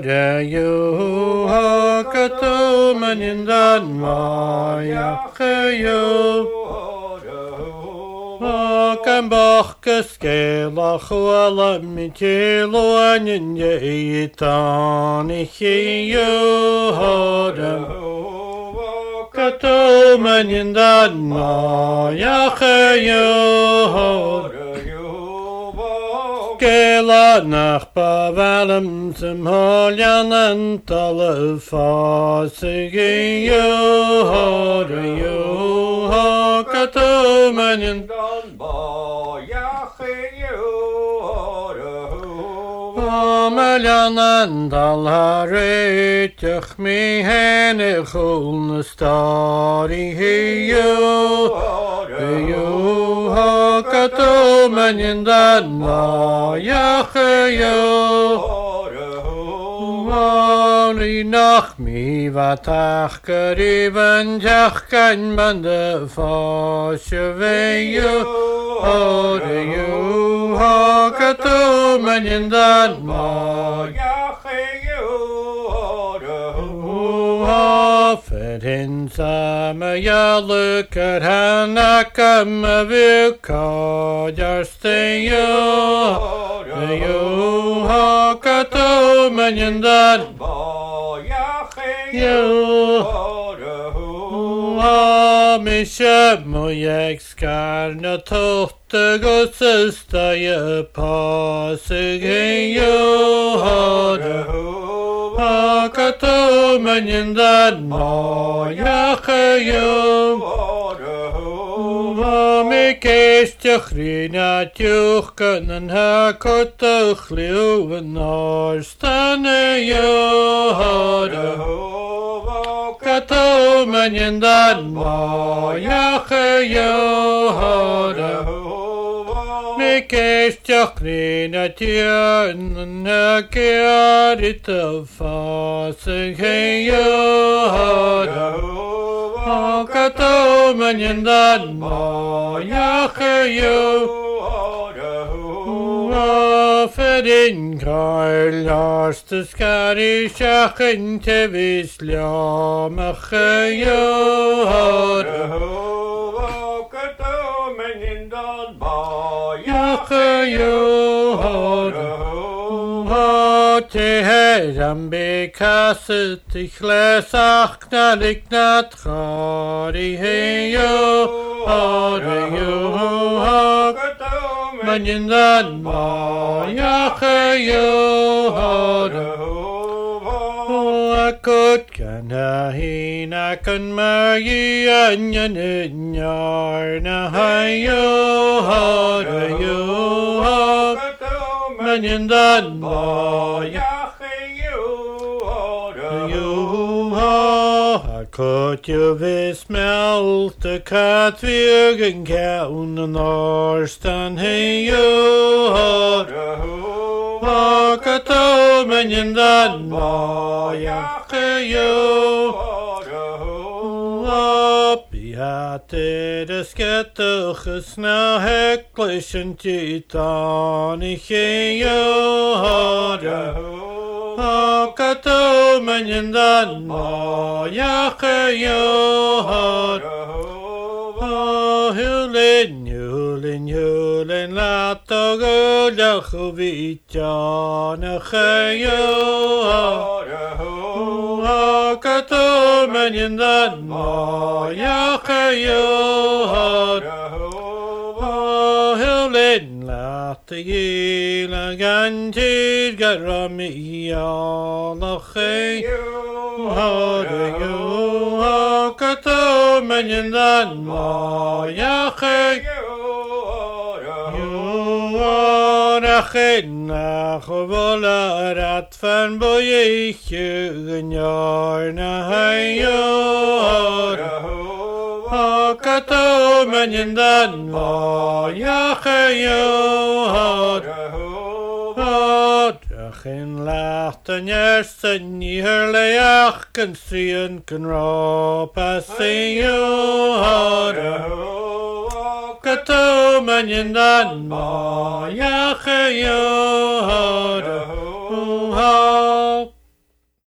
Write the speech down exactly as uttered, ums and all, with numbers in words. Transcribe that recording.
hore you hakato manindan maya khayo kan bachkes kela khwala mitelo anin yitan ichiyo hore kato manindan maya khayo Kela nach pavalem zum holjanen talle fasige yo hore yo hakato manin dan ba ya yo Ameljanen talare tjach mi hene khulne stari yo yo hakato manin dan ma ya yo Wari nach mi vatach geriven jach kan bande fasje ve yo hore yo hakato manin dan ma ya Ferin samme jaluker hanakam vika jarste yo yo hakato manin dan ba ya yo Misha mojek skarna tohte gossesta je pasige yo hore hakato manin dan ma ya yo Mi keistjach rina tjuch kunnen hakotuch liuwen narstane yo hore Kato manin dan ma ya yo hore Mi keistjach rina tjuchen hakearit of fasige yo hore Kato manin dan ma ya yo Ferin Karl Larste skari shachen tevis lamach yo Kato manin dan ba ya yo Teheran bekaset ich lesach knarik nat khari he yo hore yo manin dan ma ya yo hore akut kan hina kan magi anyan nyar na hayo hore yo manin dan ma ya Akut je vis melte kat virgen kaunen orstan he yo Akato manin dan ma ya yo Piate de skettuches na heklischen titan ich yo Akato manin dan ma ya yo Hulin hulin hulin lato gulach vitjan yo Akato manin dan ma ya yo Hulin lato gila gantir garami alach yo Akato manin dan ma ya Achin nach vola rat van boye ich gnar na hayo Akato manin dan ma ya yo Achin lacht an yersen ni herleach kan sien kan ra passeyo Akato manin dan ma ya yo